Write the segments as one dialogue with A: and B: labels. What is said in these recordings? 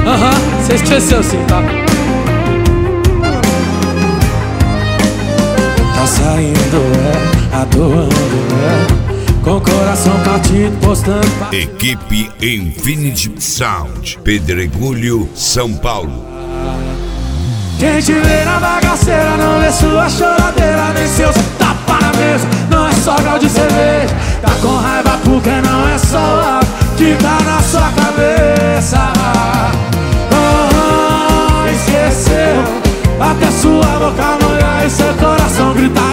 A: Você esqueceu sim, tá? Tá saindo, atuando, com o coração partido, postando.
B: Equipe Infinity Sound, Pedregulho, São Paulo.
A: Quem te vê na bagaceira não vê sua choradeira, nem seus tapa na mesa. Não é só grau de cerveja, tá com raiva porque não é só o álcool que tá na sua cabeça. Esqueceu, até sua boca molhar e seu coração gritar.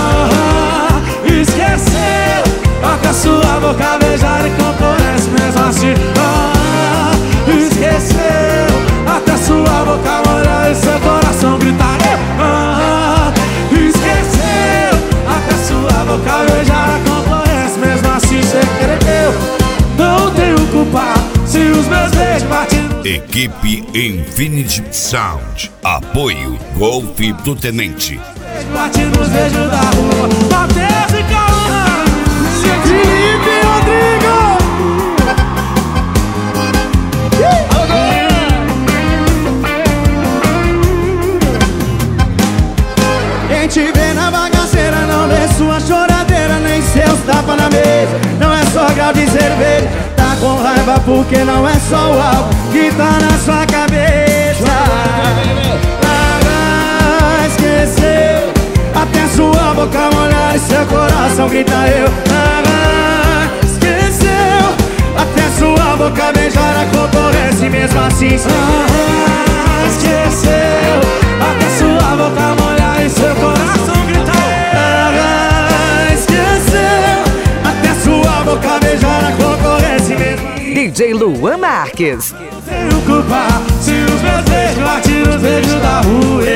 A: Esqueceu, até sua boca beijar e concorrência mesmo assim. Esqueceu, até sua boca molhar e seu coração gritar. Esqueceu, até sua boca beijar a concorrência mesmo assim sem querer. Eu não tenho culpa se os meus beijos batem.
B: Equipe Infinity Sound, apoio Golfe do Tenente.
A: Bate nos beijos da rua, Matheus e Calma, Felipe Rodrigo.
C: Quem te vê na bagaceira não vê sua choradeira, nem seus tapas na mesa. Não é só grau de cerveja, tá com raiva porque não é só o álcool que tá na sua cabeça. Esqueceu, até sua boca molhar e seu coração grita eu. Esqueceu, até sua boca beijar a concorrência e mesmo assim.
A: Esqueceu, até sua boca molhar e seu coração grita eu.
C: Esqueceu, até sua boca beijar a concorrência e mesmo assim.
D: DJ Luan Marques.
A: Tenho culpa se os meus beijos batem nos beijos da rua.